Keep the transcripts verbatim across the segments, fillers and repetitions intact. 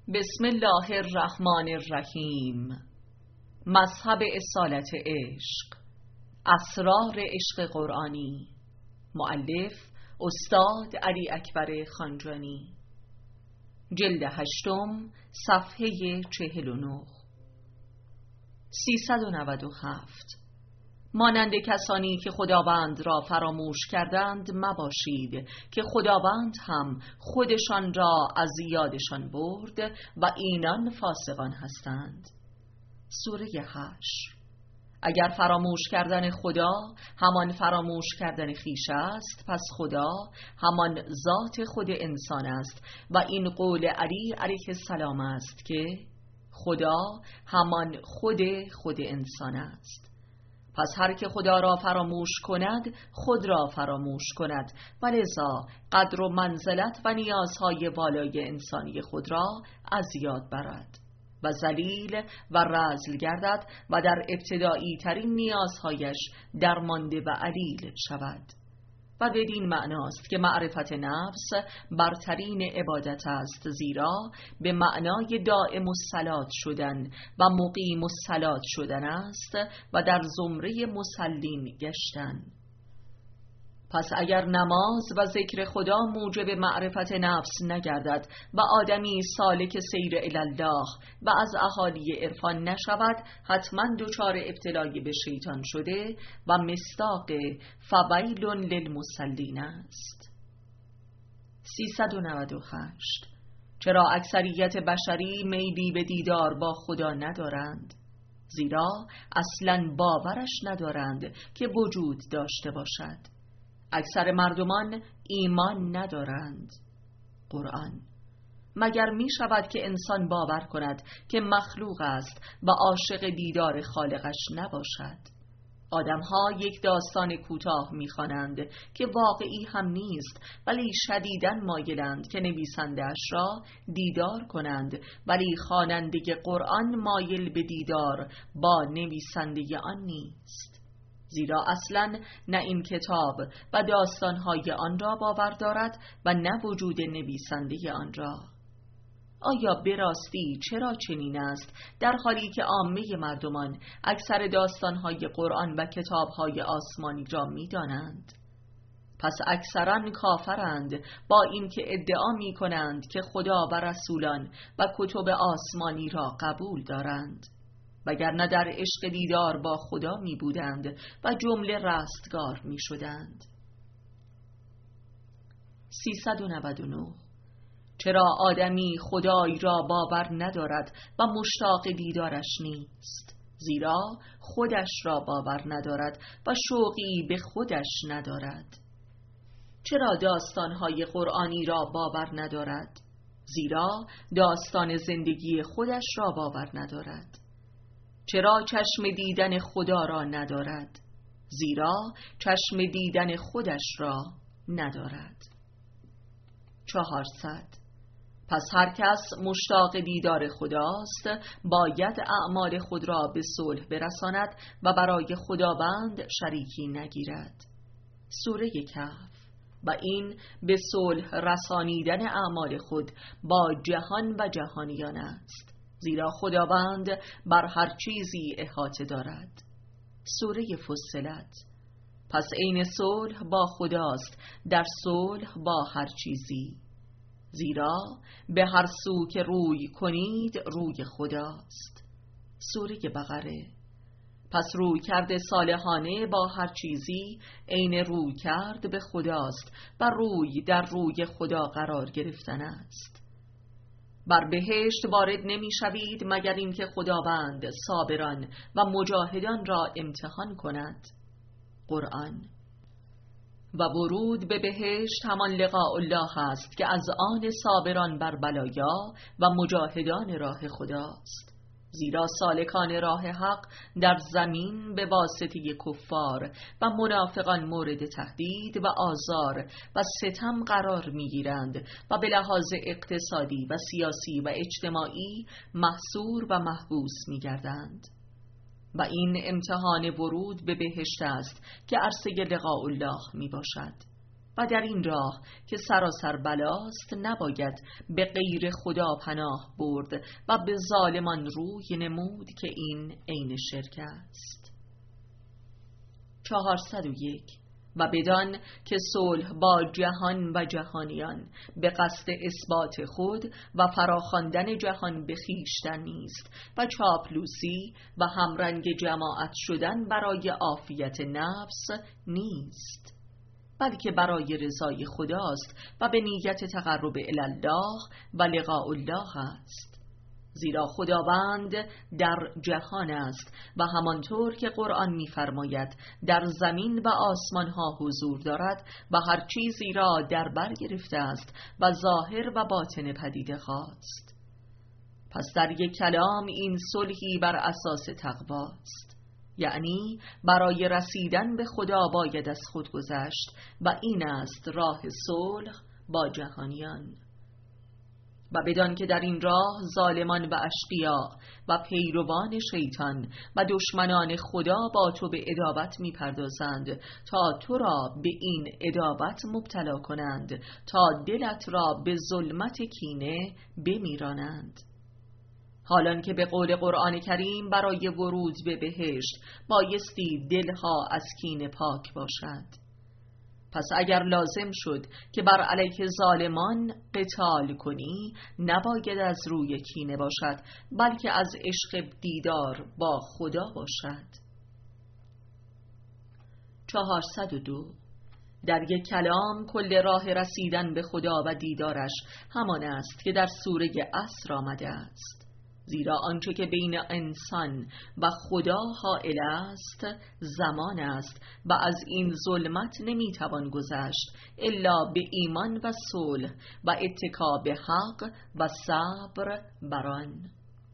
بسم الله الرحمن الرحیم. مذهب اصالت عشق، اسرار عشق قرآنی. مؤلف استاد علی اکبر خانجانی. جلد هشتم، صفحه چهل و نه. سیصد و نود و هفت. مانند کسانی که خداوند را فراموش کردند مباشید که خداوند هم خودشان را از یادشان برد و اینان فاسقان هستند. سوره حشر. اگر فراموش کردن خدا همان فراموش کردن خویش است، پس خدا همان ذات خود انسان است و این قول علی علیه السلام است که خدا همان خود خود انسان است. پس هر که خدا را فراموش کند خود را فراموش کند و لذا قدر و منزلت و نیازهای بالای انسانی خود را از یاد برد و ذلیل و رذل گردد و در ابتدایی ترین نیازهایش درمانده و علیل شود. و بدین معناست که معرفت نفس برترین عبادت است، زیرا به معنای دائم الصلات شدن و مقیم الصلات شدن است و در زمره مصلین گشتن. پس اگر نماز و ذکر خدا موجب معرفت نفس نگردد و آدمی سالک سیر الله و از اهالی عرفان نشود، حتما دچار ابتلای به شیطان شده و مصداق فویل للمصلین است. سیصد و نود و هشت. چرا اکثریت بشری میلی به دیدار با خدا ندارند؟ زیرا اصلاً باورش ندارند که وجود داشته باشد. اکثر مردمان ایمان ندارند. قرآن. مگر می شود که انسان باور کند که مخلوق است و عاشق دیدار خالقش نباشد؟ آدمها یک داستان کوتاه می خوانند که واقعی هم نیست، ولی شدیداً مایلند که نویسنده‌اش را دیدار کنند، ولی خواننده قرآن مایل به دیدار با نویسنده آن نیست. زیرا اصلاً نه این کتاب و داستانهای آن را باور دارد و نه وجود نویسنده آن را. آیا به راستی چرا چنین است، در حالی که عامه مردمان اکثر داستانهای قرآن و کتابهای آسمانی را می دانند؟ پس اکثرا کافرند با اینکه ادعا می کنند که خدا و رسولان و کتب آسمانی را قبول دارند، وگرنه در عشق دیدار با خدا می بودند و جمله رستگار می شدند. سیصد و نود و نه. چرا آدمی خدای را باور ندارد و مشتاق دیدارش نیست؟ زیرا خودش را باور ندارد و شوقی به خودش ندارد. چرا داستانهای قرآنی را باور ندارد؟ زیرا داستان زندگی خودش را باور ندارد. چرا چشم دیدن خدا را ندارد؟ زیرا چشم دیدن خودش را ندارد. چهارصد. پس هر کس مشتاق دیدار خداست باید اعمال خود را به صلح برساند و برای خداوند شریکی نگیرد. سوره کهف. و این به صلح رسانیدن اعمال خود با جهان و جهانیان است، زیرا خداوند بر هر چیزی احاطه دارد. سوره فصلت. پس عین صلح با خداست در صلح با هر چیزی، زیرا به هر سو که روی کنید روی خداست. سوره بقره. پس روی کرده صالحانه با هر چیزی عین روی کرد به خداست و روی در روی خدا قرار گرفتن است. بر بهشت وارد نمی شوید مگر اینکه خداوند صابران و مجاهدان را امتحان کند. قرآن. و ورود به بهشت همان لقاء الله است که از آن صابران بر بلایا و مجاهدان راه خداست. زیرا سالکان راه حق در زمین به واسطه کفار و منافقان مورد تهدید و آزار و ستم قرار می‌گیرند و به لحاظ اقتصادی و سیاسی و اجتماعی محصور و محبوس می‌گردند. و این امتحان ورود به بهشت است که عرصه لقاء الله میباشد. و در این راه که سراسر بلاست نباید به غیر خدا پناه برد و به ظالمان روی نمود که این عین شرک است. چهارصد و یک. و بدان که صلح با جهان و جهانیان به قصد اثبات خود و فراخواندن جهان به خویشتن نیست و چاپلوسی و همرنگ جماعت شدن برای عافیت نفس نیست، بلکه برای رضای خداست و به نیت تقرب الی الله و لقاء الله است. زیرا خداوند در جهان است و همانطور که قرآن می‌فرماید در زمین و آسمان ها حضور دارد و هر چیزی را در بر گرفته است و ظاهر و باطن پدیده خواست. پس در یک کلام این صلحی بر اساس تقوا است، یعنی برای رسیدن به خدا باید از خود گذشت و این است راه صلح با جهانیان. و بدان که در این راه ظالمان و اشقیا و پیروان شیطان و دشمنان خدا با تو به عداوت می‌پردازند تا تو را به این عداوت مبتلا کنند تا دلت را به ظلمت کینه بمیرانند. حالان که به قول قرآن کریم برای ورود به بهشت بایستی دلها از کینه پاک باشد. پس اگر لازم شد که بر علیه ظالمان قتال کنی، نباید از روی کینه باشد بلکه از عشق دیدار با خدا باشد. چهارصد و دو. در یک کلام کل راه رسیدن به خدا و دیدارش همان است که در سوره عصر آمده است. زیرا آنچه که بین انسان و خدا حائل است زمان است و از این ظلمت نمیتوان گذشت الا به ایمان و صلح و اتکا به حق و صبر بر آن.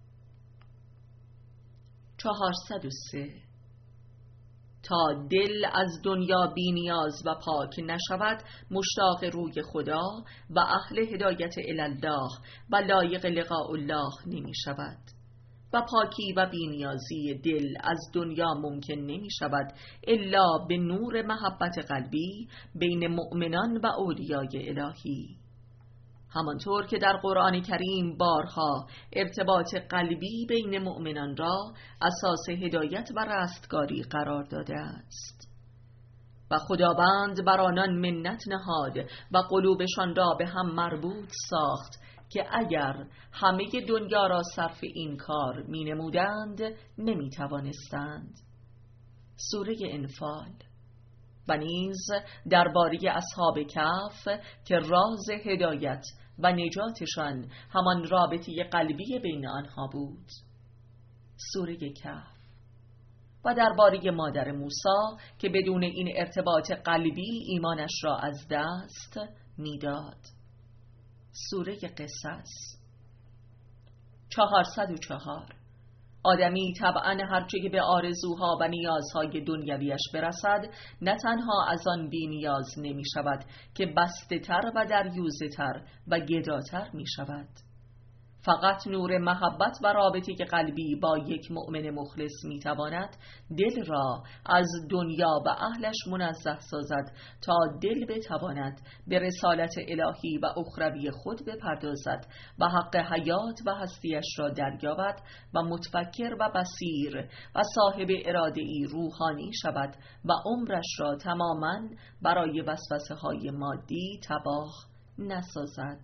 چهارصد و سه. تا دل از دنیا بی نیاز و پاک نشود مشتاق روی خدا و اهل هدایت الی الله و لایق لقاء الله نمی شود و پاکی و بی نیازی دل از دنیا ممکن نمی شود الا به نور محبت قلبی بین مؤمنان و اولیای الهی. همانطور که در قرآن کریم بارها ارتباط قلبی بین مؤمنان را اساس هدایت و رستگاری قرار داده است و خداوند بر آنان منت نهاد و قلوبشان را به هم مربوط ساخت که اگر همه دنیا را صرف این کار می نمودند نمی توانستند. سوره انفال. و نیز درباره اصحاب کهف که راز هدایت و نجاتشان همان رابطه قلبی بین آنها بود. سوره کهف. و درباره مادر موسی که بدون این ارتباط قلبی ایمانش را از دست میداد. سوره قصص. چهارصد و چهار. آدمی طبعاً هرچه که به آرزوها و نیازهای دنیویش برسد نه تنها از آن بی نیاز نمی شود که بسته تر و دریوزه تر و گداتر می شود. فقط نور محبت و رابطه قلبی با یک مؤمن مخلص می تواند دل را از دنیا و اهلش منزه سازد تا دل بتواند به رسالت الهی و اخروی خود بپردازد و حق حیات و هستیش را دریابد و متفکر و بصیر و صاحب اراده‌ای روحانی شود و عمرش را تماماً برای وسوسه های مادی تباه نسازد.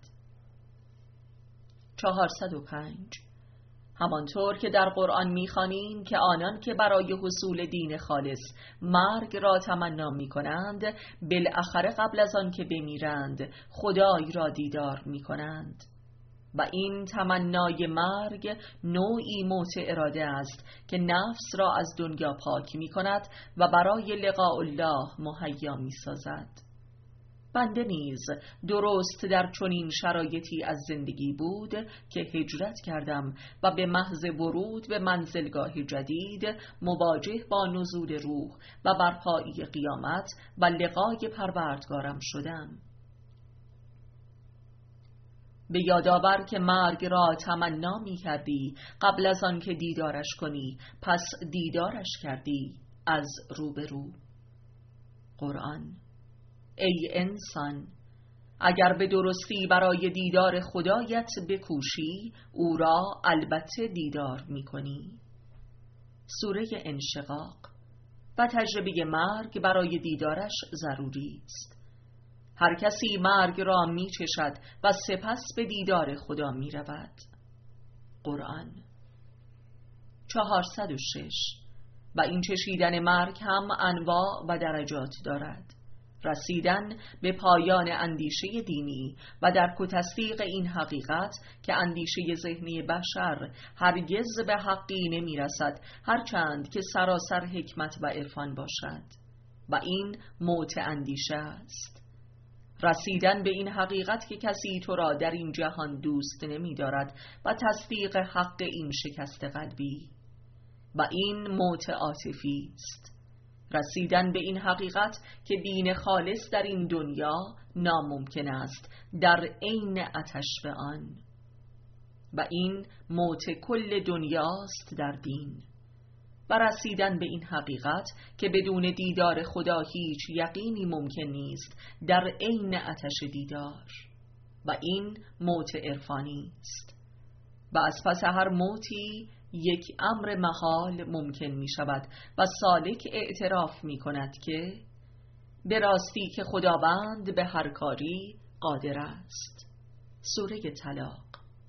چهارصد و پنج. همانطور که در قرآن می‌خوانیم که آنان که برای حصول دین خالص مرگ را تمنا می‌کنند بالاخره قبل از آن که بمیرند خدای را دیدار می‌کنند و این تمنای مرگ نوعی موت اراده است که نفس را از دنیا پاک می‌کند و برای لقاء الله مهیا می‌سازد. بنده نیز درست در چنین شرایطی از زندگی بود که هجرت کردم و به محض ورود به منزلگاه جدید مواجه با نزول روح و برپایی قیامت و لقای پروردگارم شدم. به یادآور که مرگ را تمنا می کردی قبل از آن که دیدارش کنی، پس دیدارش کردی از روبرو. قرآن. ای انسان، اگر به درستی برای دیدار خدایت بکوشی او را البته دیدار می‌کنی. سوره انشقاق. و تجربه مرگ برای دیدارش ضروری است. هر کسی مرگ را می‌چشد و سپس به دیدار خدا می‌رود. قرآن. چهارصد و شش. و این چشیدن مرگ هم انواع و درجات دارد. رسیدن به پایان اندیشه دینی و درک و تصدیق این حقیقت که اندیشه ذهنی بشر هرگز به حقی نمی رسد هرچند که سراسر حکمت و عرفان باشد، و این موت اندیشه است. رسیدن به این حقیقت که کسی تو را در این جهان دوست نمی دارد و تصدیق حق این شکست قلبی، و این موت عاطفی است. رسیدن به این حقیقت که دین خالص در این دنیا ناممکن است در عین آتش به آن، و این موت کل دنیاست در دین. و رسیدن به این حقیقت که بدون دیدار خدا هیچ یقینی ممکن نیست در عین آتش دیدار، و این موت عرفانی است. و از پس هر موتی یک امر محال ممکن می شود و سالک اعتراف می کند که به راستی که خداوند به هر کاری قادر است. سوره طلاق.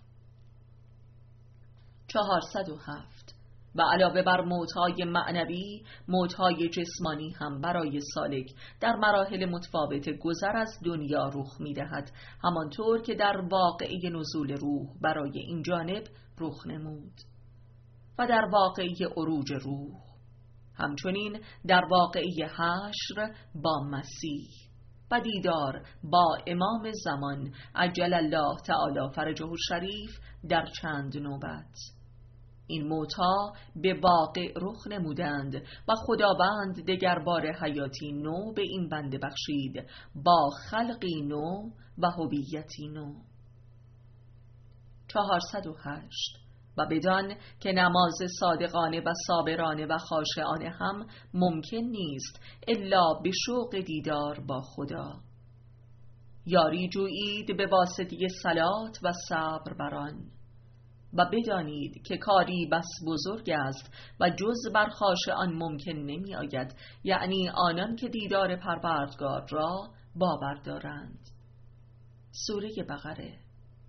چهارصد و هفت. و علاوه بر موتهای معنوی، موتهای جسمانی هم برای سالک در مراحل متفاوت گذر از دنیا رخ می دهد، همانطور که در واقعه نزول روح برای این جانب رخ نمود و در واقعه عروج روح، همچنین در واقعه حشر با مسیح و دیدار با امام زمان عجل الله تعالی فرجه الشریف در چند نوبت. این موتا به واقع رخ نمودند و خداوند دگر بار حیاتی نو به این بنده بخشید با خلقی نو و هویتی نو. چهارصد و هشت. و بدان که نماز صادقانه و صابرانه و خاشعانه هم ممکن نیست الا به شوق دیدار با خدا. یاری جویید به واسطه صلات و صبر بر آن، و بدانید که کاری بس بزرگ است و جز بر خاشعان ممکن نمی آید، یعنی آنان که دیدار پروردگار را باور دارند. سوره بقره.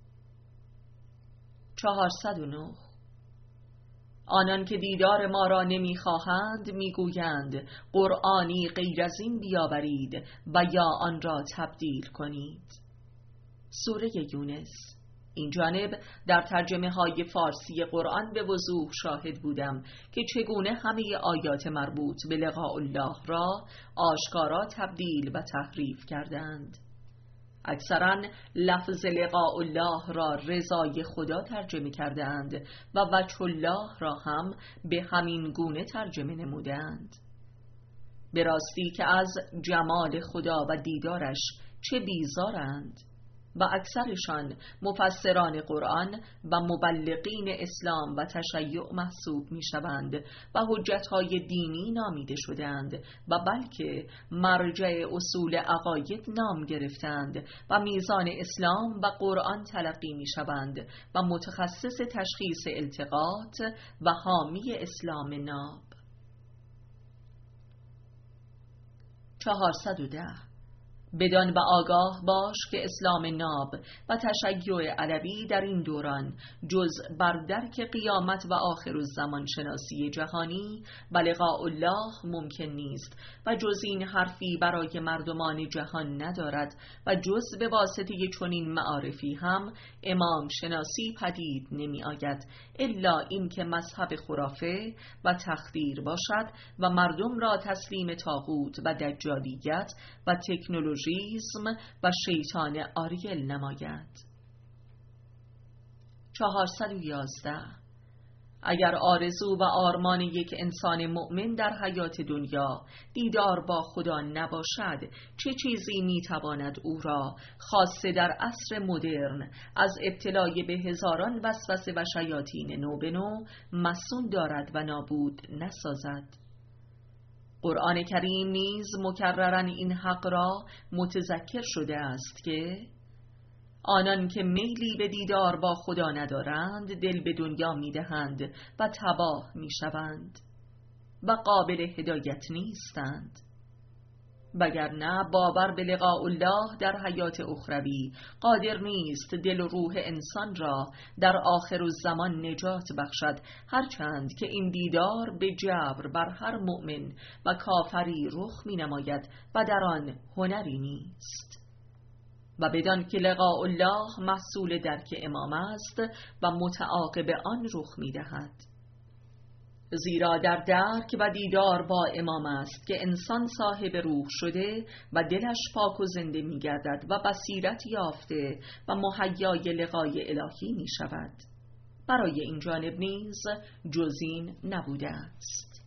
چهارصد و نه. آنان که دیدار ما را نمیخواهند میگویند قرآنی غیر از این بیاورید و یا آن را تبدیل کنید. سوره یونس. این جانب در ترجمه های فارسی قرآن به وضوح شاهد بودم که چگونه همه آیات مربوط به لقاء الله را آشکارا تبدیل و تحریف کردند. اکثرا لفظ لقاء الله را رضای خدا ترجمه کردند و وجه الله را هم به همین گونه ترجمه نمودند. به راستی که از جمال خدا و دیدارش چه بیزارند، و اکثرشان مفسران قرآن و مبلغین اسلام و تشیع محسوب می شوند و حجتهای دینی نامیده شدند و بلکه مرجع اصول عقاید نام گرفتند و میزان اسلام و قرآن تلقی می شوند و متخصص تشخیص التقاط و حامی اسلام ناب. چهارصد و ده. بدان و آگاه باش که اسلام ناب و تشیع علوی در این دوران جز بر درک قیامت و آخر الزمان شناسی جهانی و لقاء الله ممکن نیست و جز این حرفی برای مردمان جهان ندارد و جز به واسطه چنین معارفی هم امام شناسی پدید نمی آید الا این که مذهب خرافه و تخدیر باشد و مردم را تسلیم طاغوت و دجالیت و تکنولوژی و شیطان آریل نماید. چهارصد و یازده. اگر آرزو و آرمان یک انسان مؤمن در حیات دنیا دیدار با خدا نباشد، چه چیزی میتواند او را خاصه در عصر مدرن از ابتلای به هزاران وسوسه و شیاطین نو به نو مصون دارد و نابود نسازد؟ قرآن کریم نیز مکرراً این حق را متذکر شده است که آنان که میلی به دیدار با خدا ندارند دل به دنیا میدهند و تباه میشوند و قابل هدایت نیستند، وگرنه باور به لقاء الله در حیات اخروی قادر نیست دل و روح انسان را در آخر الزمان نجات بخشد، هرچند که این دیدار به جبر بر هر مؤمن و کافری رخ می نماید و در آن هنری نیست. و بدان که لقاء الله محصول درک امام است و متعاقب آن رخ می دهد، زیرا در درک و دیدار با امام است که انسان صاحب روح شده و دلش پاک و زنده می گردد و بصیرت یافته و مهیای لقای الهی می شود. برای این جانب نیز جزین نبوده است.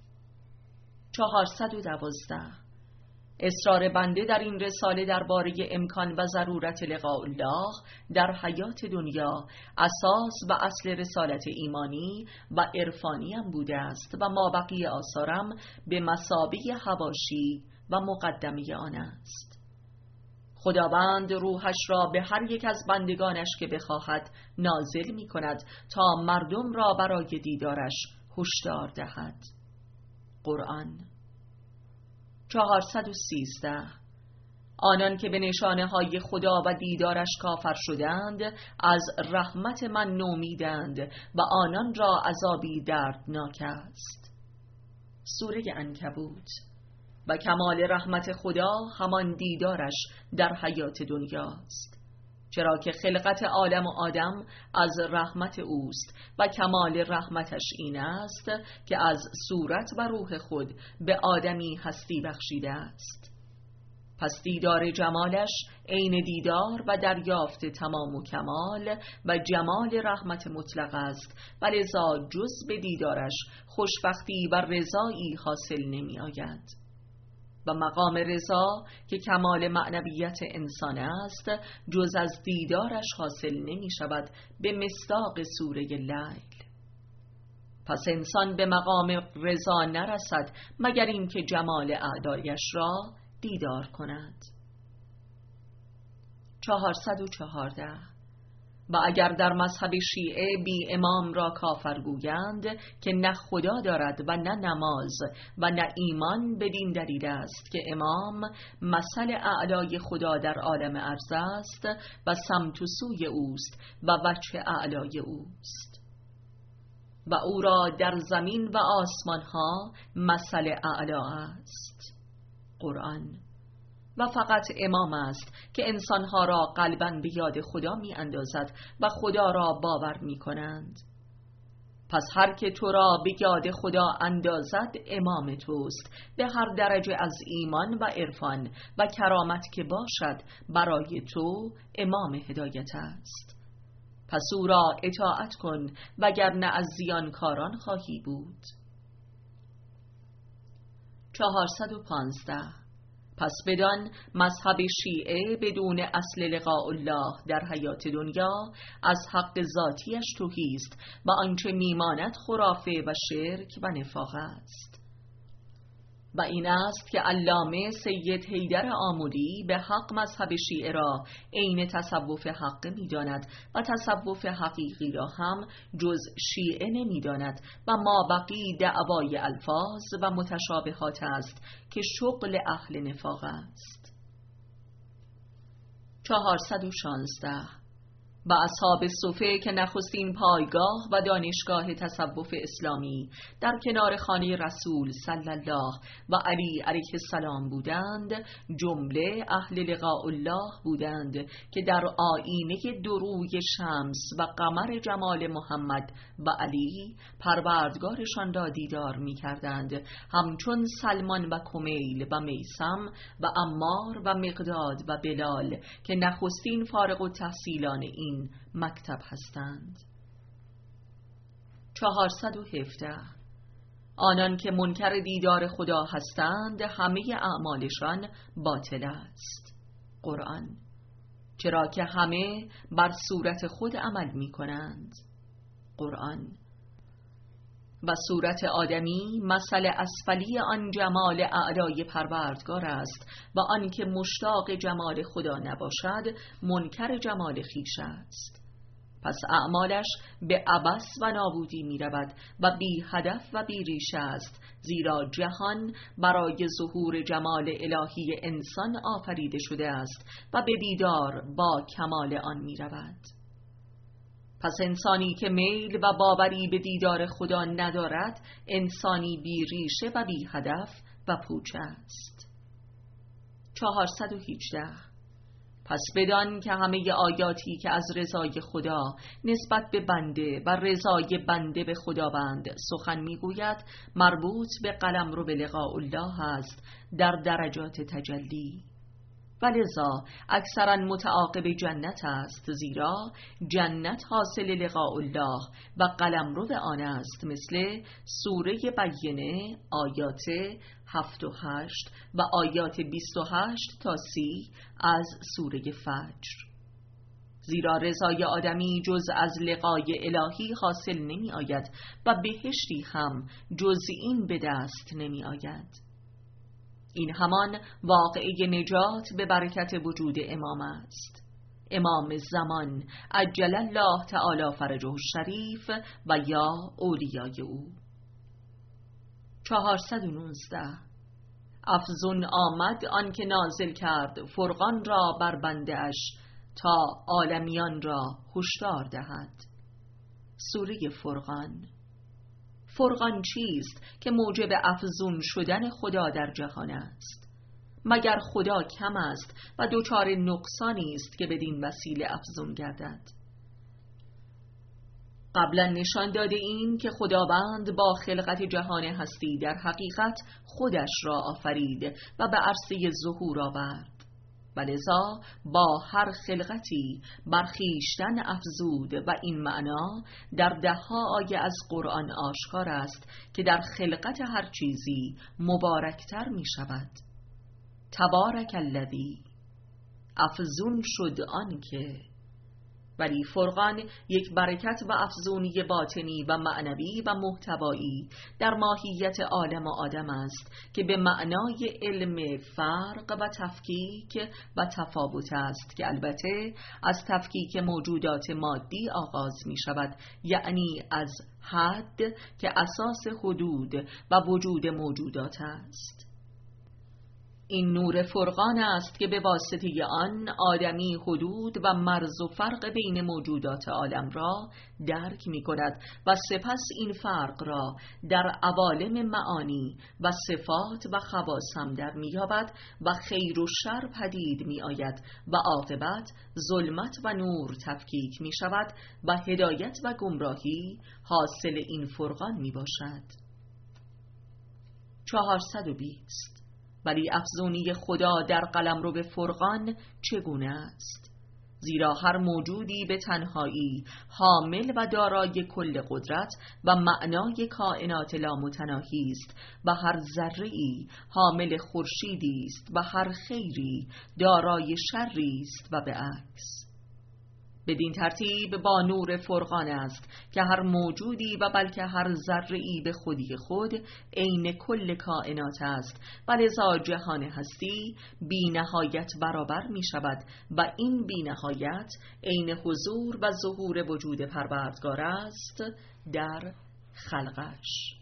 چهارصد و دوازده. اصرار بنده در این رساله درباره امکان و ضرورت لقاء الله در حیات دنیا اساس و اصل رسالت ایمانی و عرفانی هم بوده است و مابقی آثارم به مثابه حواشی و مقدمه آن است. خداوند روحش را به هر یک از بندگانش که بخواهد نازل می کند تا مردم را برای دیدارش هشدار دهد. قرآن. چهارصد و سیزده. آنان که به نشانه های خدا و دیدارش کافر شدند از رحمت من نومیدند و آنان را عذابی دردناک است. سوره عنکبوت. و کمال رحمت خدا همان دیدارش در حیات دنیاست، چرا که خلقت عالم و آدم از رحمت اوست و کمال رحمتش این است که از صورت و روح خود به آدمی هستی بخشیده است. پس دیدار جمالش عین دیدار و دریافت تمام و کمال و جمال رحمت مطلق است و لذا جز به دیدارش خوشبختی و رضایی حاصل نمی آید. و مقام رضا که کمال معنویت انسان است جز از دیدارش حاصل نمی شود به مصداق سوره لیل. پس انسان به مقام رضا نرسد مگر اینکه جمال اعدایش را دیدار کند. چهارصد و چهارده. و اگر در مذهب شیعه بی امام را کافر گویند که نه خدا دارد و نه نماز و نه ایمان، بدین دلیل است که امام مثل اعلای خدا در عالم ارض است و سمت و سوی اوست و وجه اعلای اوست و او را در زمین و آسمان ها مثل اعلا است. قرآن. و فقط امام است که انسانها را قلباً به یاد خدا می اندازد و خدا را باور می کنند. پس هر که تو را به یاد خدا اندازد امام توست به هر درجه از ایمان و عرفان و کرامت که باشد برای تو امام هدایت است. پس او را اطاعت کن وگرنه از زیانکاران خواهی بود. چهارصد و پانزده. پس بدان مذهب شیعه بدون اصل لقاء الله در حیات دنیا از حق ذاتیش تهی است و آنچه میماند خرافه و شرک و نفاق است. و این است که علامه سید حیدر آملی به حق مذهب شیعه را عین تصوف حق می داند و تصوف حقیقی را هم جز شیعه نمی داند و ما بقی دعوای الفاظ و متشابهات است که شغل اهل نفاق است. چهارصد و شانزده. و اصحاب صفه که نخستین پایگاه و دانشگاه تصوف اسلامی در کنار خانه رسول صلی الله و علی علیه السلام بودند، جمله اهل لقاء الله بودند که در آیینه دروی شمس و قمر جمال محمد و علی پروردگارشان را دیدار می کردند، همچون سلمان و کمیل و میسم و عمار و مقداد و بلال که نخستین فارغ التحصیلان این مکتب هستند. چهارصد و هفده. آنان که منکر دیدار خدا هستند همه اعمالشان باطل است. قرآن. چرا که همه بر صورت خود عمل می کنند. قرآن. و صورت آدمی مثل اسفلی آن جمال اعلای پروردگار است و آن که مشتاق جمال خدا نباشد منکر جمال خویش است. پس اعمالش به عبث و نابودی می رود و بی هدف و بی ریشه است، زیرا جهان برای ظهور جمال الهی انسان آفریده شده است و به دیدار با کمال آن می رود. پس انسانی که میل و باوری به دیدار خدا ندارد انسانی بی ریشه و بی هدف و پوچ است. چهارصد و هجده. پس بدان که همه آیاتی که از رضای خدا نسبت به بنده و رضای بنده به خداوند سخن میگوید مربوط به قلمرو به لقاء الله است در درجات تجلی، و لذا اکثرا متعاقب جنت است، زیرا جنت حاصل لقاء الله و قلمرو به آن است، مثل سوره بینه آیات هفت و هشت و آیات بیست و هشت تا سی از سوره فجر. زیرا رضای آدمی جز از لقای الهی حاصل نمی آید و بهشتی هم جز این به دست نمی آید. این همان واقعه نجات به برکت وجود امام است، امام زمان عجل الله تعالی فرجه الشریف و یا اولیای او. چهارصد و نوزده. افزون آمد آن که نازل کرد فرقان را بر بنده اش تا عالمیان را هشدار دهد. سوره فرقان. فرقان چیست که موجب افزون شدن خدا در جهان است؟ مگر خدا کم است و دچار نقصانی است که بدین وسیله افزون گردد؟ قبلا نشان داده ایم که خداوند با خلقت جهان هستی در حقیقت خودش را آفرید و به عرصه ظهور آورد، ولذا با هر خلقتی برخیشتن افزود و این معنا در ده ها آیه از قرآن آشکار است که در خلقت هر چیزی مبارکتر می شود. تبارک الذی، افزون شد آن که. ولی فرقان یک برکت و افزونی باطنی و معنوی و محتوایی در ماهیت عالم و آدم است که به معنای علم فرق و تفکیک و تفاوت است، که البته از تفکیک موجودات مادی آغاز می شود، یعنی از حد که اساس حدود و وجود موجودات است. این نور فرقان است که به واسطه آن آدمی حدود و مرز و فرق بین موجودات عالم را درک می کند و سپس این فرق را در عوالم معانی و صفات و خواص هم در می یابد و خیر و شر پدید می آید و عاقبت ظلمت و نور تفکیک می شود و هدایت و گمراهی حاصل این فرقان می باشد. چهارصد و بیست. ولی افزونی خدا در قلمرو به فرقان چگونه است؟ زیرا هر موجودی به تنهایی حامل و دارای کل قدرت و معنای کائنات لامتناهی است و هر ذره‌ای حامل خورشیدی است و هر خیری دارای شری است و به عکس. بدین ترتیب با نور فرقان است که هر موجودی و بلکه هر ذره‌ای به خودی خود عین کل کائنات است و لذا جهان هستی بی نهایت برابر می شود و این بی نهایت عین حضور و ظهور وجود پروردگار است در خلقش.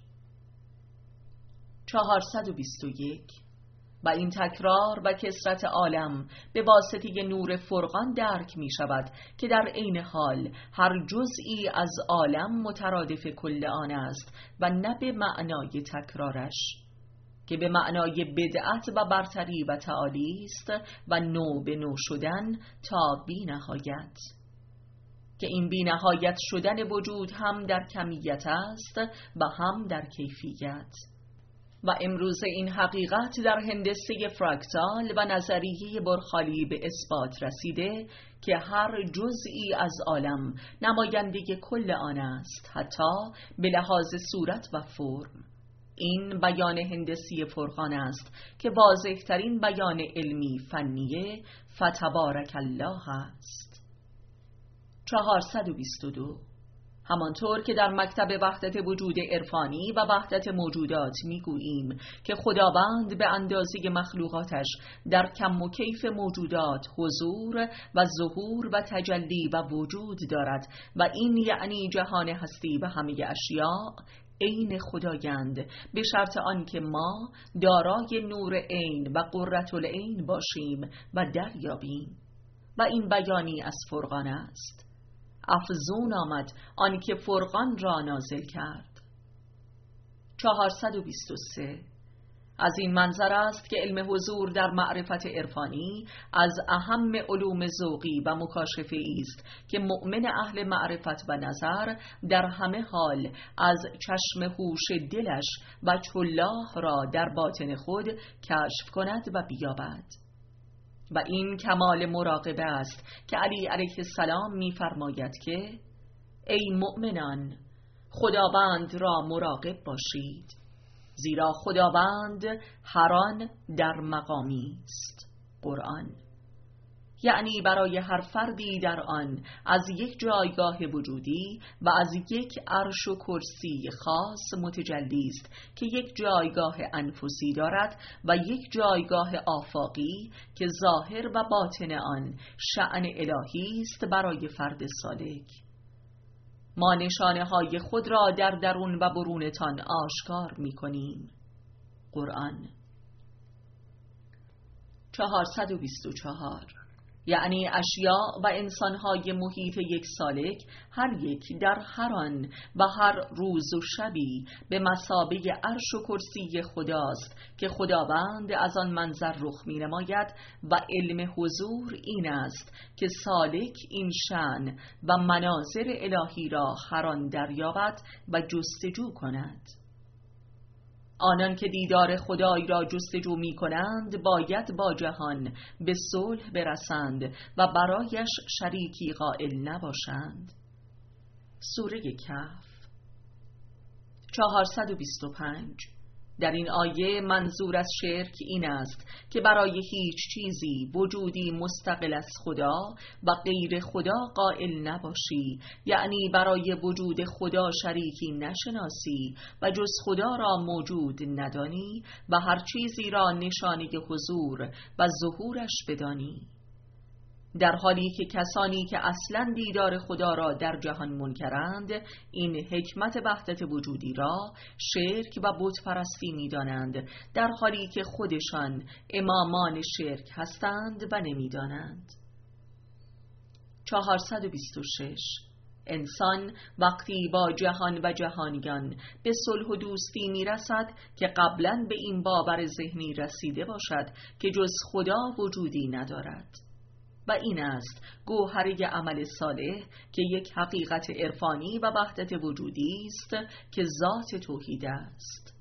چهارصد و بیست و یک. و این تکرار و کثرت عالم به واسطه نور فرقان درک می شود که در عین حال هر جزئی از عالم مترادف کل آن است و نه به معنای تکرارش، که به معنای بدعت و برتری و تعالی است و نو به نو شدن تا بی نهایت، که این بی نهایت شدن وجود هم در کمیت است و هم در کیفیت. و امروز این حقیقت در هندسه فراکتال و نظریه برخالی به اثبات رسیده که هر جزئی از عالم نماینده کل آن است، حتی به لحاظ صورت و فرم. این بیان هندسی فرقان است که واضح ترین بیان علمی فنیه فتبارک الله است. چهارصد و بیست و دو. همانطور که در مکتب وحدت وجود عرفانی و وحدت موجودات میگوییم که خداوند به اندازه مخلوقاتش در کم و کیف موجودات حضور و ظهور و تجلی و وجود دارد و این یعنی جهان هستی و همه اشیاء عین خدایند، به شرط آنکه ما دارای نور عین و قرة العین باشیم و دریابیم. و این بیانی از فرقان است. افزون آمد آنکه فرقان را نازل کرد. چهارصد و بیست و سه. از این منظر است که علم حضور در معرفت عرفانی از اهم علوم ذوقی و مکاشفه‌ای است که مؤمن اهل معرفت و نظر در همه حال از چشم هوش دلش و الله را در باطن خود کشف کند و بیابد. و این کمال مراقبه است که علی علیه السلام می‌فرماید که ای مؤمنان خداوند را مراقب باشید، زیرا خداوند هر آن در مقامی است. قرآن. یعنی برای هر فردی در آن از یک جایگاه وجودی و از یک عرش و کرسی خاص متجلی است که یک جایگاه انفسی دارد و یک جایگاه آفاقی که ظاهر و باطن آن شأن الهی است برای فرد سالک. ما نشانه های خود را در درون و برونتان آشکار می کنیم. قرآن. چهارصد و بیست و چهار. یعنی اشیاء و انسانهای محیط یک سالک هر یک در هر آن و هر روز و شبی به مثابه عرش و کرسی خداست که خداوند از آن منظر رخ می نماید و علم حضور این است که سالک این شأن و مناظر الهی را هر آن دریابد و جستجو کند. آنان که دیدار خدای را جستجو می کنند باید با جهان به صلح برسند و برایش شریکی قائل نباشند. سوره کهف. چهارصد و بیست و پنج. در این آیه منظور از شرک این است که برای هیچ چیزی وجودی مستقل از خدا و غیر خدا قائل نباشی، یعنی برای وجود خدا شریکی نشناسی و جز خدا را موجود ندانی و هر چیزی را نشانه حضور و ظهورش بدانی، در حالی که کسانی که اصلا دیدار خدا را در جهان منکرند این حکمت وحدت وجودی را شرک و بت پرستی می دانند، در حالی که خودشان امامان شرک هستند و نمی دانند. چهارصد و بیست و شش. انسان وقتی با جهان و جهانیان به صلح و دوستی می رسد که قبلا به این باور ذهنی رسیده باشد که جز خدا وجودی ندارد. و این است گوهره عمل صالح که یک حقیقت عرفانی و وحدت وجودی است که ذات توحید است.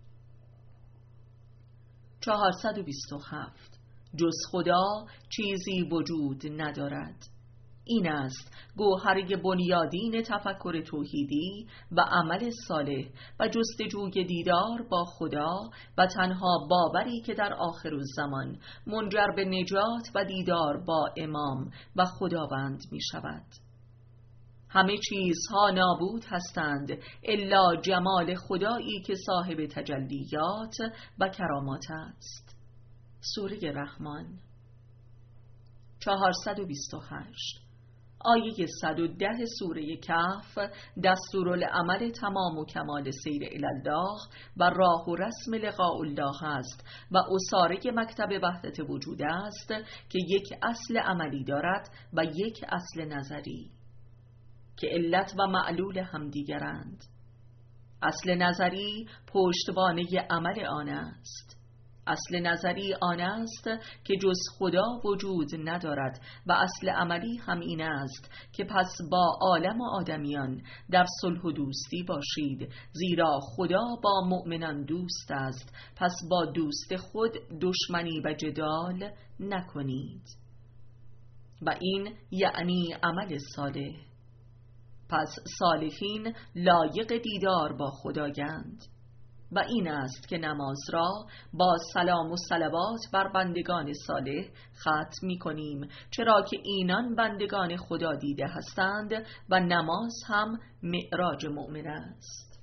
چهارصد و بیست و هفت. جز خدا چیزی وجود ندارد. این است گوهره بنیادین تفکر توحیدی و عمل صالح و جستجوی دیدار با خدا و تنها باوری که در آخر الزمان منجر به نجات و دیدار با امام و خداوند می شود. همه چیزها نابود هستند الا جمال خدایی که صاحب تجلیات و کرامات است. سوره رحمان. چهارصد و بیست و هشت. آیه صد و ده سوره کهف دستورالعمل تمام و کمال سیر الالله و راه و رسم لقاء الله است و اساره مکتب وحدت وجود است که یک اصل عملی دارد و یک اصل نظری که علت و معلول همدیگرند. اصل نظری پشتوانه عمل آن است. اصل نظری آن است که جز خدا وجود ندارد و اصل عملی هم این است که پس با عالم و آدمیان در صلح و دوستی باشید، زیرا خدا با مؤمنان دوست است، پس با دوست خود دشمنی و جدال نکنید. و این یعنی عمل صالح. پس صالحین لایق دیدار با خدایند. و این است که نماز را با سلام و صلوات بر بندگان صالح ختم می کنیم، چرا که اینان بندگان خدا دیده هستند و نماز هم معراج مؤمن است.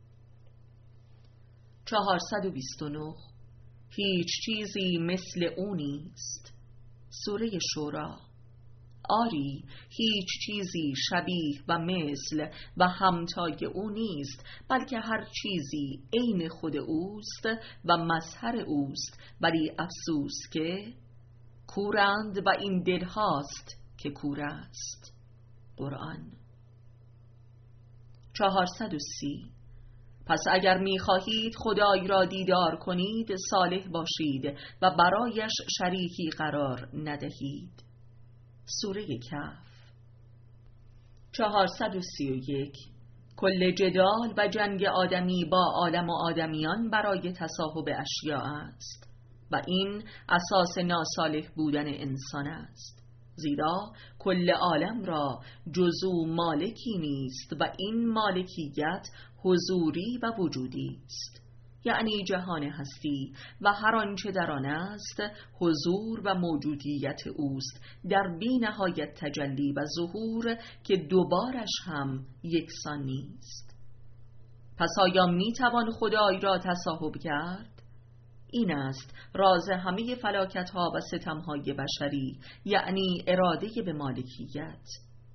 چهارصد و بیست و نه. هیچ چیزی مثل او نیست. سوره شورا. آری، هیچ چیزی شبیه و مثل و همتای او نیست، بلکه هر چیزی عین خود اوست و مظهر اوست، ولی افسوس که کورند و این دل هاست که کور است. قرآن. چهارصد و سی. پس اگر می‌خواهید خدای را دیدار کنید، صالح باشید و برایش شریکی قرار ندهید. سوره کهف. چهارصد و سی و یک. کل جدال و جنگ آدمی با عالم و آدمیان برای تصاحب اشیاء است و این اساس ناصالح بودن انسان است، زیرا کل عالم را جزو مالکی نیست و این مالکیت حضوری و وجودی است، یعنی جهان هستی و هر آنچه در آن است حضور و موجودیت اوست در بی نهایت تجلی و ظهور که دوبارش هم یکسان نیست. پس آیا می توان خدای را تصاحب کرد؟ این است راز همه فلاکت ها و ستم های بشری، یعنی اراده به مالکیت.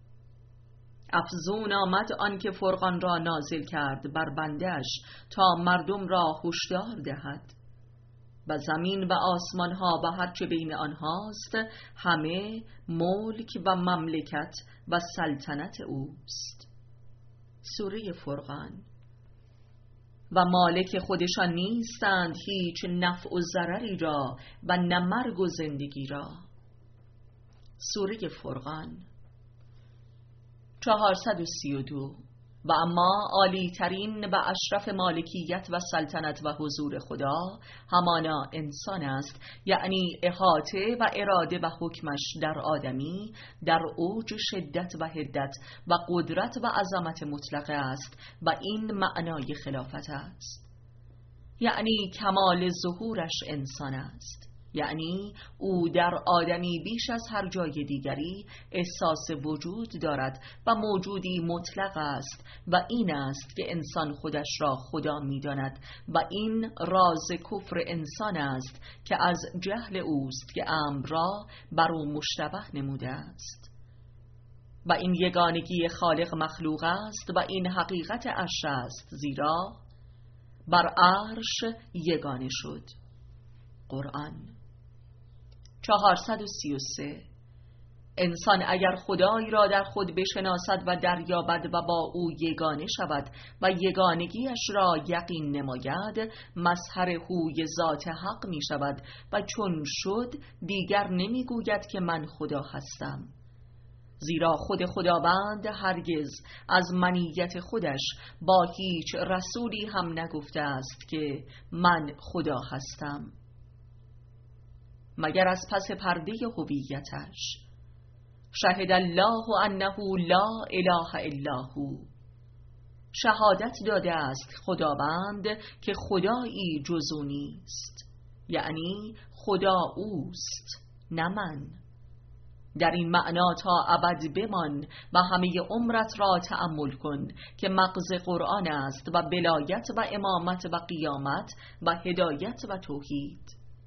افزون آمد آن که فرقان را نازل کرد بر بندش تا مردم را هشدار دهد و زمین و آسمان ها و هرچه بین آنهاست همه ملک و مملکت و سلطنت اوست. سوره فرقان. و مالک خودشان نیستند هیچ نفع و ضرری را و نه مرگ و زندگی را. سوره فرقان. چهارصد و سی و دو. و اما عالی ترین و اشرف مالکیت و سلطنت و حضور خدا همانا انسان است، یعنی احاطه و اراده و حکمش در آدمی در اوج شدت و حدت و قدرت و عظمت مطلقه است و این معنای خلافت است، یعنی کمال ظهورش انسان است، یعنی او در آدمی بیش از هر جای دیگری احساس وجود دارد و موجودی مطلق است و این است که انسان خودش را خدا می داند و این راز کفر انسان است که از جهل اوست که امر را بر او مشتبه نموده است و این یگانگی خالق مخلوق است و این حقیقت عرش است، زیرا بر عرش یگانه شد. قرآن. چهارصد و سی و سه. انسان اگر خدای را در خود بشناسد و دریابد و با او یگانه شود و یگانگیش را یقین نماید، مظهر هوی ذات حق می شود و چون شد دیگر نمی گوید که من خدا هستم، زیرا خود خداوند هرگز از منیت خودش با هیچ رسولی هم نگفته است که من خدا هستم، مگر از پس پرده هویتش. شهد الله انه لا اله الا هو. شهادت داده است خداوند که خدایی جز او نیست، یعنی خدا اوست نه من. در این معنا تا ابد بمان و همه عمرت را تأمل کن که مغز قرآن است و بلایت و امامت و قیامت و هدایت و توحید.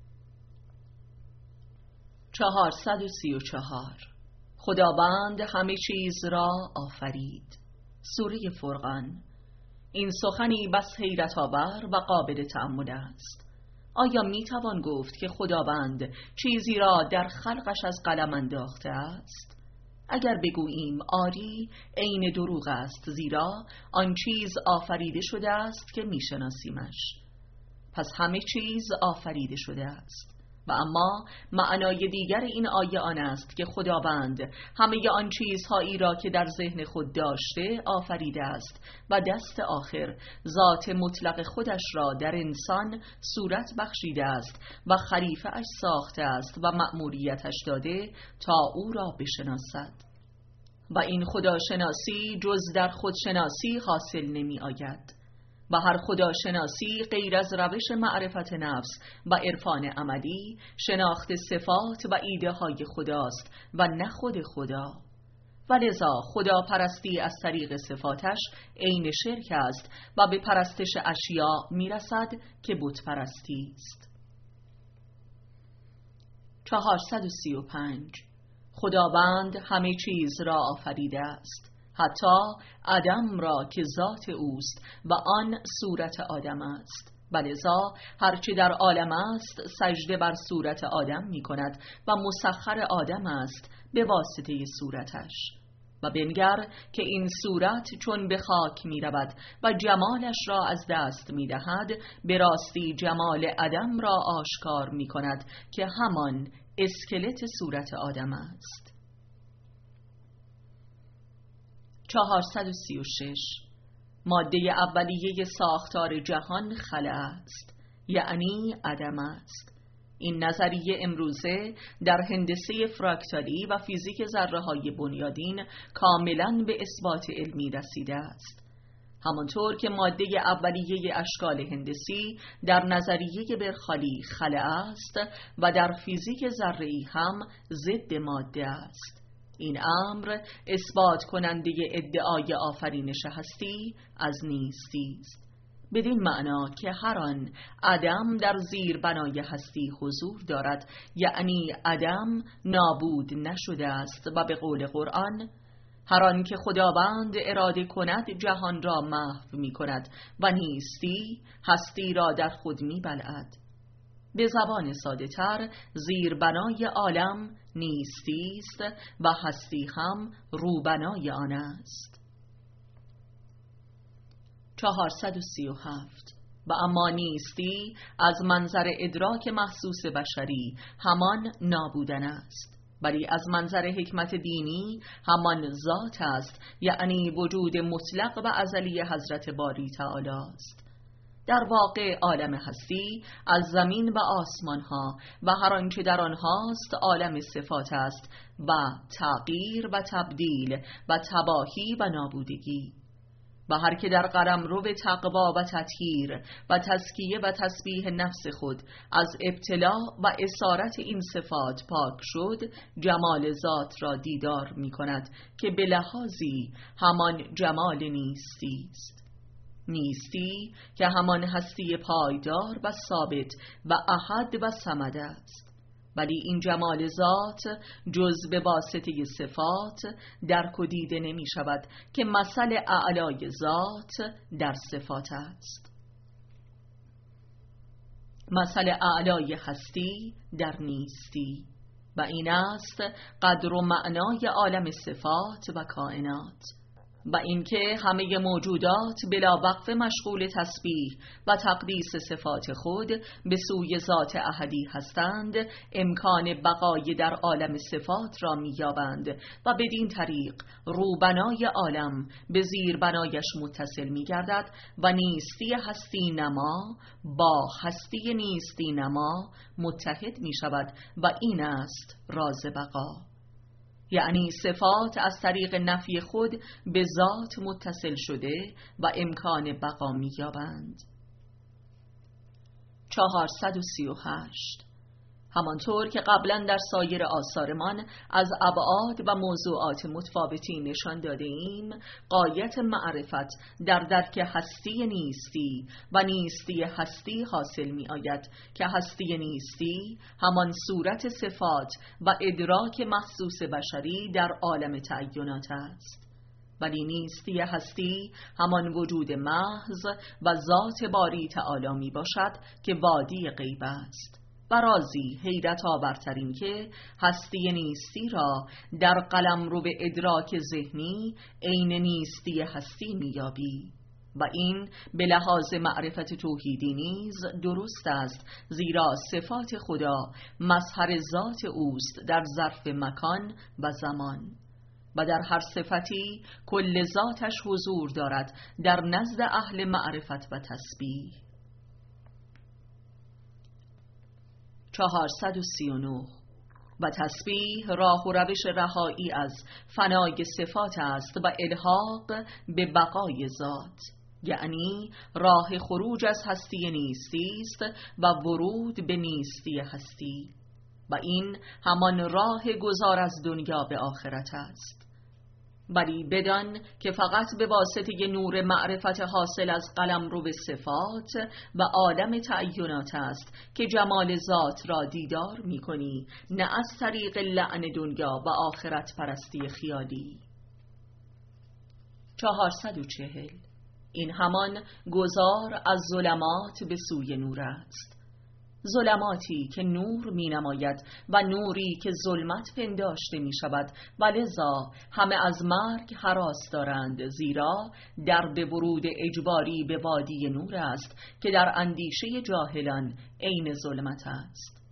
چهارصد و سی و چهار. خداوند همه چیز را آفرید. سوره فرقان. این سخنی بس حیرت آور و قابل تأمل است. آیا می توان گفت که خداوند چیزی را در خلقش از قلم انداخته است؟ اگر بگوییم آری، عین دروغ است، زیرا آن چیز آفریده شده است که می شناسیمش. پس همه چیز آفریده شده است. و اما معنای دیگر این آیه آن است که خداوند همه آن چیزهایی را که در ذهن خود داشته آفریده است و دست آخر ذات مطلق خودش را در انسان صورت بخشیده است و خلیفه اش ساخته است و مأموریتش داده تا او را بشناسد و این خداشناسی جز در خودشناسی حاصل نمی آید و هر خداشناسی غیر از روش معرفت نفس و عرفان عملی شناخت صفات و ایده های خداست و نه خود خدا. و لذا خدا پرستی از طریق صفاتش عین شرک است و به پرستش اشیاء میرسد که بت پرستی است. چهارصد و سی و پنج. خداوند همه چیز را آفریده است، حتی عدم را که ذات اوست و آن صورت آدم است. ولذا هرچه در عالم است سجده بر صورت آدم می کند و مسخر آدم است به واسطه صورتش. و بنگر که این صورت چون به خاک می رود و جمالش را از دست می دهد، به راستی جمال عدم را آشکار می کند که همان اسکلت صورت آدم است. چهارصد و سی و شش. ماده اولیه ساختار جهان خلأ است، یعنی عدم است. این نظریه امروزه در هندسه فراکتالی و فیزیک ذره‌های بنیادین کاملاً به اثبات علمی رسیده است. همانطور که ماده اولیه اشکال هندسی در نظریه برخالی خلأ است و در فیزیک ذره‌ای هم ضد ماده است. این امر اثبات کننده ادعای آفرینش هستی از نیستی است، بدین معنا که هر آن عدم در زیر بنای هستی حضور دارد، یعنی عدم نابود نشده است و به قول قرآن هر آن که خداوند اراده کند جهان را محو می کند و نیستی هستی را در خود می بلعد. به زبان ساده تر زیربنای عالم نیستی است و هستی هم روبنای آن است. چهارصد و سی و هفت. و اما نیستی از منظر ادراک محسوس بشری همان نابودن است، ولی از منظر حکمت دینی همان ذات است، یعنی وجود مطلق و ازلی حضرت باری تعالی است. در واقع عالم هستی از زمین و آسمان ها و هر آنچه در آنهاست عالم صفات است و تغییر و تبدیل و تباهی و نابودگی. و هر که در قلمرو تقوا و تطهیر و تزکیه و تسبیح نفس خود از ابتلاع و اسارت این صفات پاک شد، جمال ذات را دیدار می کند که به لحاظی همان جمال نیستی است. نیستی که همان هستی پایدار و ثابت و احد و صمد است، ولی این جمال ذات جز به واسطه صفات درک و دیده نمی شود که مثل اعلای ذات در صفات است. مثل اعلای هستی در نیستی و این است قدر و معنای عالم صفات و کائنات، و اینکه همه موجودات بلا وقف مشغول تسبیح و تقدیس صفات خود به سوی ذات احدی هستند، امکان بقای در عالم صفات را می‌یابند و بدین طریق روبنای عالم به زیر بنایش متصل می‌گردد و نیستی هستی نما با هستی نیستی نما متحد می‌شود و این است راز بقا. یعنی صفات از طریق نفی خود به ذات متصل شده و امکان بقا می‌یابند. چهارصد و سی و هشت. همانطور که قبلا در سایر آثارمان از ابعاد و موضوعات متفاوتی نشان داده ایم، غایت معرفت در درک هستی نیستی و نیستی هستی حاصل می آید که هستی نیستی همان صورت صفات و ادراک محسوس بشری در عالم تعینات است، ولی نیستی هستی همان وجود محض و ذات باری تعالی می باشد که وادی غیب است. و رازی حیرت آورترین که هستی نیستی را در قلمرو به ادراک ذهنی عین نیستی هستی میابی و این به لحاظ معرفت توحیدی نیز درست است، زیرا صفات خدا مظهر ذات اوست در ظرف مکان و زمان و در هر صفتی کل ذاتش حضور دارد در نزد اهل معرفت و تسبیح. چهارصد و سی و نه. و تسبیح راه و روش رهایی از فنای صفات است و الحاق به بقای ذات. یعنی راه خروج از هستی نیستی است و ورود به نیستی هستی، و این همان راه گذار از دنیا به آخرت است. ولی بدان که فقط به واسطه نور معرفت حاصل از قلمرو صفات و عالم تعینات است که جمال ذات را دیدار می کنی، نه از طریق لعن دنیا و آخرت پرستی خیالی. چهارصد و چهل. این همان گذار از ظلمات به سوی نور است. ظلماتی که نور می نماید و نوری که ظلمت پنداشته می شود و لذا همه از مرگ هراس دارند، زیرا در به ورود اجباری به وادی نور است که در اندیشه جاهلان عین ظلمت است.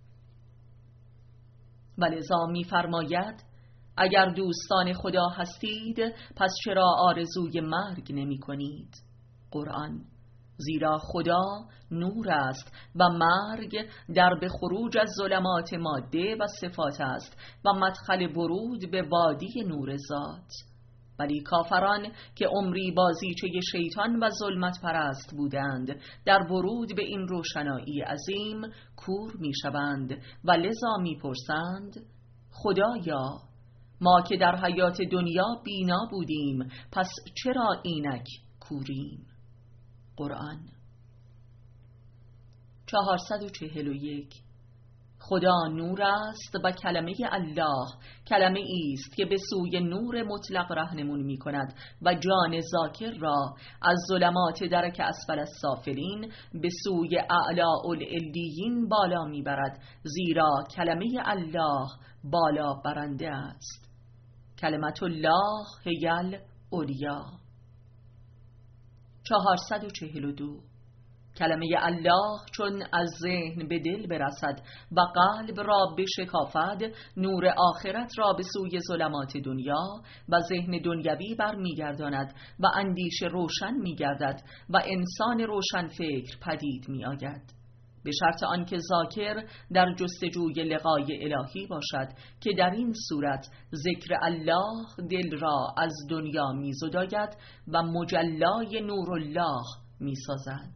و لذا می فرماید اگر دوستان خدا هستید پس چرا آرزوی مرگ نمی کنید؟ قرآن. زیرا خدا نور است و مرگ در به خروج از ظلمات ماده و صفات است و مدخل ورود به وادی نور ذات. ولی کافران که عمری بازیچه شیطان و ظلمت پرست بودند، در ورود به این روشنایی عظیم کور می شوند و لذا می پرسند خدایا ما که در حیات دنیا بینا بودیم پس چرا اینک کوریم؟ قرآن. چهارصد و چهل و یک. خدا نور است و کلمه الله کلمه ایست که به سوی نور مطلق راهنمون می کند و جان ذاکر را از ظلمات درک اسفل السافلین به سوی اعلی العلیین بالا می برد، زیرا کلمه الله بالا برنده است. کلمت الله هی العلیا. چهارصد و چهل و دو. کلمه الله چون از ذهن به دل برسد و قلب را بشکافد، نور آخرت را به سوی ظلمات دنیا و ذهن دنیوی برمیگرداند و اندیشه روشن میگردد و انسان روشن فکر پدید می آید، به شرط آنکه ذاکر در جستجوی لقای الهی باشد که در این صورت ذکر الله دل را از دنیا می زداید و مجلای نور الله می سازد.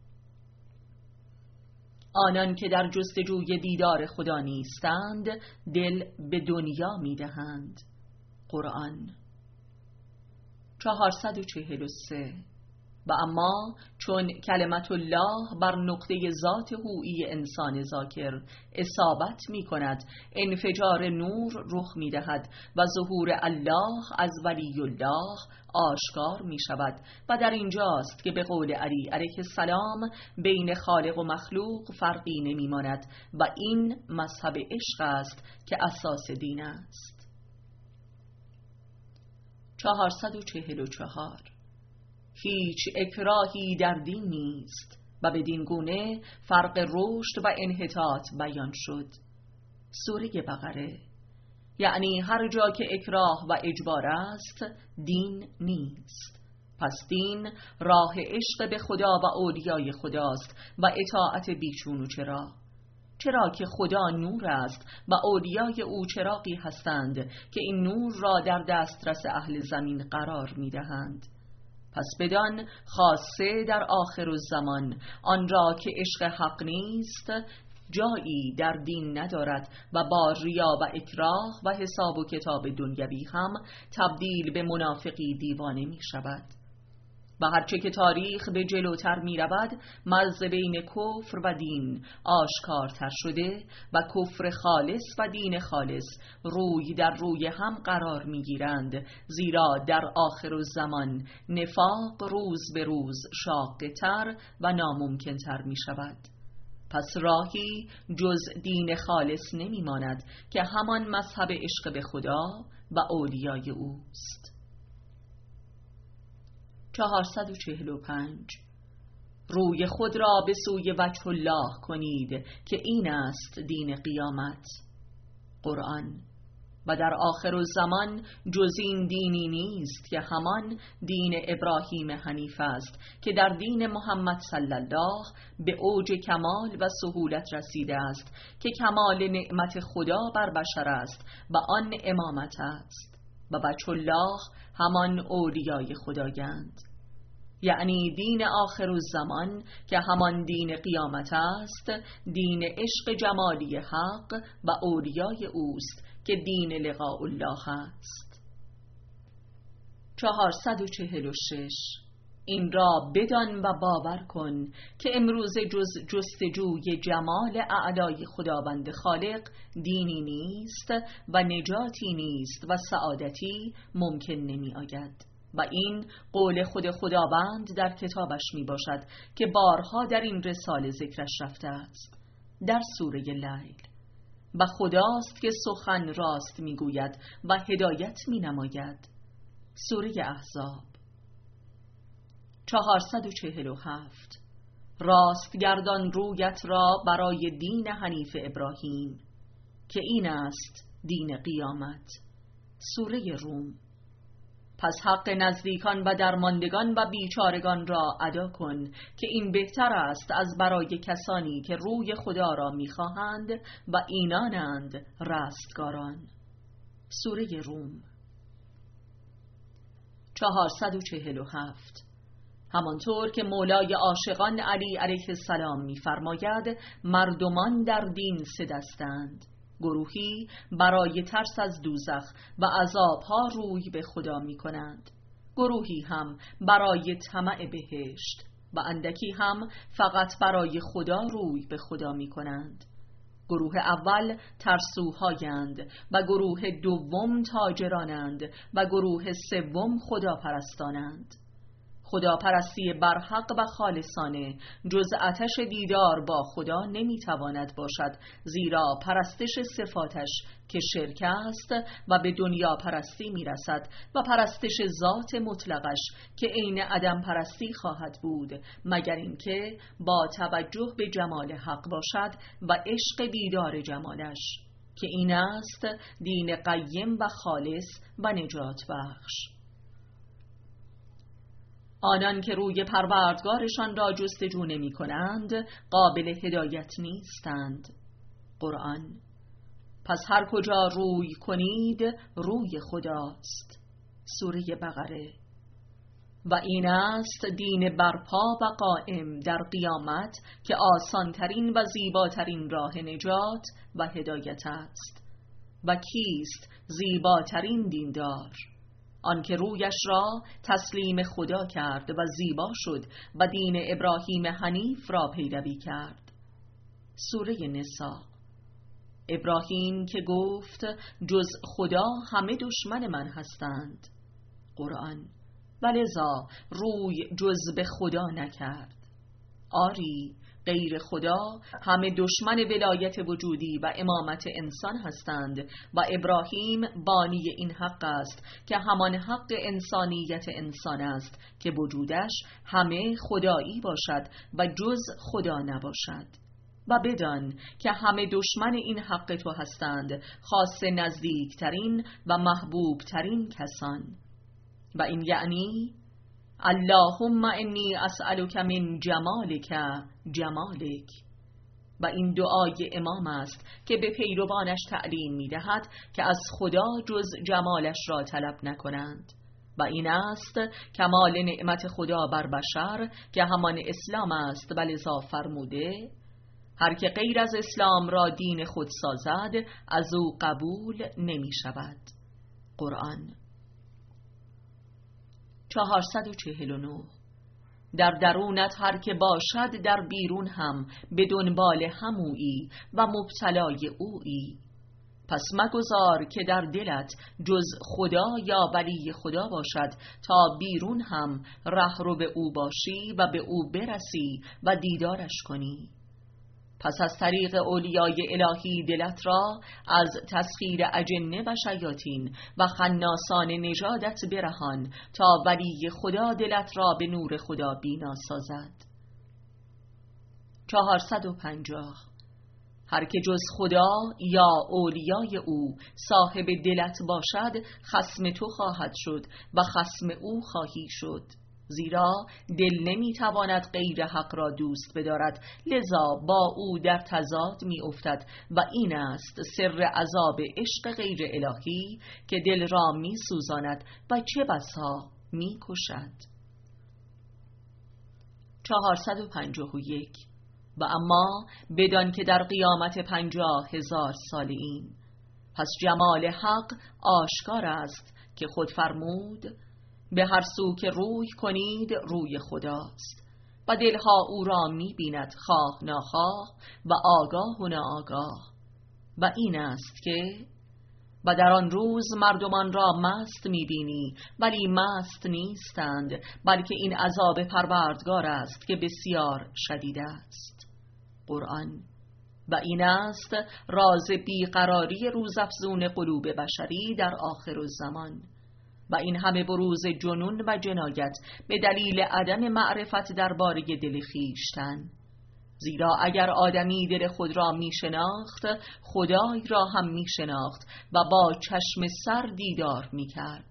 آنان که در جستجوی دیدار خدا نیستند دل به دنیا می دهند. قرآن. چهارصد و چهل و سه. و اما چون کلمت الله بر نقطه ذات هوئی انسان ذاکر اصابت می کند، انفجار نور رخ می دهد و ظهور الله از ولی الله آشکار می شود و در اینجاست که به قول علی علیه السلام بین خالق و مخلوق فرقی نمی ماند و این مذهب عشق است که اساس دین است. چهارصد و چهل و چهار. هیچ اکراهی در دین نیست و بدین گونه فرق رشد و انحطاط بیان شد. سوره بقره. یعنی هر جا که اکراه و اجبار است دین نیست. پس دین راه عشق به خدا و اولیای خداست و اطاعت بیچون و چرا. چرا که خدا نور است و اولیای او چراغی هستند که این نور را در دسترس اهل زمین قرار می دهند. پس بدان خاصه در آخر الزمان آن را که عشق حق نیست جایی در دین ندارد و با ریا و اکراه و حساب و کتاب دنیوی هم تبدیل به منافقی دیوانه می شود. و هرچه که تاریخ به جلوتر می رود مرز بین کفر و دین آشکارتر شده و کفر خالص و دین خالص روی در روی هم قرار می گیرند، زیرا در آخر الزمان نفاق روز به روز شاقه تر و ناممکن تر می شود. پس راهی جز دین خالص نمی ماند که همان مذهب عشق به خدا و اولیای اوست. چهارصد و چهل و پنج. روی خود را به سوی وجه الله کنید که این است دین قیامت. قرآن. و در آخر الزمان جز این دینی نیست که همان دین ابراهیم حنیف است که در دین محمد صلی الله به اوج کمال و سهولت رسیده است که کمال نعمت خدا بر بشر است و آن امامت است و وجه الله همان اولیای خدایند. یعنی دین آخر الزمان که همان دین قیامت است، دین عشق جمالی حق و اولیای اوست که دین لقاء الله است. چهارصد و چهل و شش. این را بدان و باور کن که امروز جز جستجوی جمال اعلای خداوند خالق دینی نیست و نجاتی نیست و سعادتی ممکن نمی آید. و این قول خود خداوند در کتابش می باشد که بارها در این رساله ذکرش رفته است، در سوره لیل. و خداست که سخن راست می گوید و هدایت می نماید. سوره احزاب. چهارصد و چهل و هفت. راست گردان رویت را برای دین حنیف ابراهیم که این است دین قیامت. سوره روم. پس حق نزدیکان و درماندگان و بیچارگان را ادا کن که این بهتر است از برای کسانی که روی خدا را می‌خواهند و اینانند رستگاران. سوره روم. چهارصد و چهل و هفت. همانطور که مولای عاشقان علی علیه السلام می‌فرماید، مردمان در دین سه دستند: گروهی برای ترس از دوزخ و عذابها روی به خدا می کنند، گروهی هم برای طمع بهشت و اندکی هم فقط برای خدا روی به خدا می کنند. گروه اول ترسوهایند و گروه دوم تاجرانند و گروه سوم خداپرستانند. خداپرستی برحق و خالصانه جز آتش دیدار با خدا نمیتواند باشد، زیرا پرستش صفاتش که شرک است و به دنیا پرستی میرسد و پرستش ذات مطلقش که عین عدم پرستی خواهد بود، مگر اینکه با توجه به جمال حق باشد و عشق دیدار جمالش، که این است دین قیم و خالص و نجات بخش. آنان که روی پروردگارشان را جستجو نمی کنند قابل هدایت نیستند. قرآن. پس هر کجا روی کنید روی خداست. سوره بقره. و این است دین برپا و قائم در قیامت که آسانترین و زیباترین راه نجات و هدایت است. و کیست زیباترین دیندار؟ آن که رویش را تسلیم خدا کرد و زیبا شد و دین ابراهیم حنیف را پیروی کرد. سوره نساء. ابراهیم که گفت جز خدا همه دشمن من هستند. قرآن. ولذا روی جز به خدا نکرد. آری، غیر خدا همه دشمن ولایت وجودی و امامت انسان هستند و ابراهیم بانی این حق است که همان حق انسانیت انسان است که وجودش همه خدایی باشد و جز خدا نباشد. و بدان که همه دشمن این حق تو هستند، خاص نزدیکترین و محبوبترین کسان. و این یعنی اللهم انی اسألک من جمالک جمالک. و این دعای امام است که به پیروانش تعلیم می دهد که از خدا جز جمالش را طلب نکنند. و این است کمال نعمت خدا بر بشر که همان اسلام است، ولذا فرموده هر که غیر از اسلام را دین خود سازد از او قبول نمی شود. قرآن. چهارصد و چهل و نه. در درونت هر که باشد در بیرون هم به دنبال همویی و مبتلای اویی. پس مگذار که در دلت جز خدا یا ولی خدا باشد تا بیرون هم رهرو به او باشی و به او برسی و دیدارش کنی. پس از طریق اولیای الهی دلت را از تسخیر اجنه و شیاطین و خناسان نژادت برهان تا ولی خدا دلت را به نور خدا بینا سازد. چهارصد و پنجاه. هر که جز خدا یا اولیای او صاحب دلت باشد خصم تو خواهد شد و خصم او خواهی شد، زیرا دل نمیتواند غیر حق را دوست بدارد، لذا با او در تضاد می افتد و این است سر عذاب عشق غیر الهی که دل را می سوزاند و چه بسا می کشد. چهارصد و پنجاه و یک. و اما بدان که در قیامت پنجاه هزار سال این، پس جمال حق آشکار است که خود فرمود به هر سو که روی کنید روی خداست و دلها او را می بیند خواه ناخواه و آگاه و ناآگاه. و این است که و در آن روز مردمان را مست می بینی ولی مست نیستند، بلکه این عذاب پروردگار است که بسیار شدید است. قرآن. و این است راز بیقراری روزافزون قلوب بشری در آخر الزمان و این همه بروز جنون و جنایت به دلیل عدم معرفت درباره دل خویشتن. زیرا اگر آدمی دل خود را می شناخت، خدای را هم می شناخت و با چشم سر دیدار می کرد.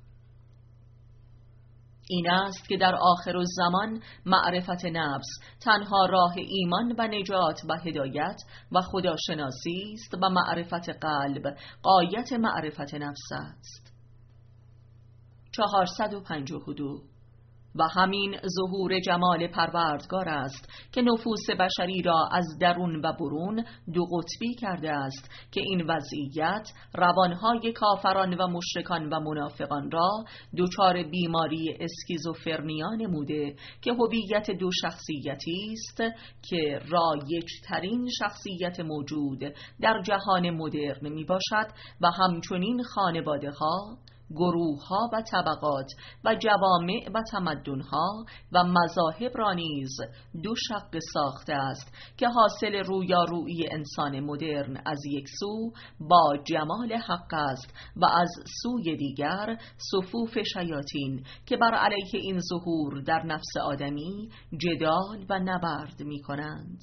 این است که در آخر الزمان معرفت نفس تنها راه ایمان و نجات و هدایت و خداشناسی است و معرفت قلب غایت معرفت نفس است. چهارصد و پنجاه و دو. و همین ظهور جمال پروردگار است که نفوس بشری را از درون و برون دو قطبی کرده است که این وضعیت روانهای کافران و مشرکان و منافقان را دچار بیماری اسکیزوفرنیا نموده که هویت دو شخصیتی است که رایج ترین شخصیت موجود در جهان مدرن می باشد و همچنین خانواده ها، گروه ها و طبقات و جوامع و تمدن ها و مذاهب را نیز دو شق ساخته است که حاصل رویارویی انسان مدرن از یک سو با جمال حق است و از سوی دیگر صفوف شیاطین که بر علیه این ظهور در نفس آدمی جدال و نبرد می کنند.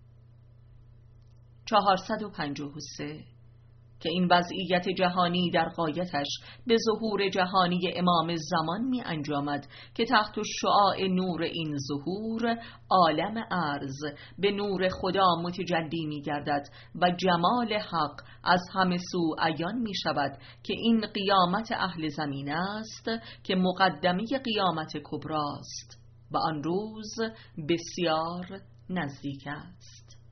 چهارصد و پنجاه و سه. که این وضعیت جهانی در غایتش به ظهور جهانی امام زمان می انجامد که تحت شعاع نور این ظهور عالم ارض به نور خدا متجلی می گردد و جمال حق از همه سو عیان می شود که این قیامت اهل زمین است که مقدمه قیامت کبراست و آن روز بسیار نزدیک است.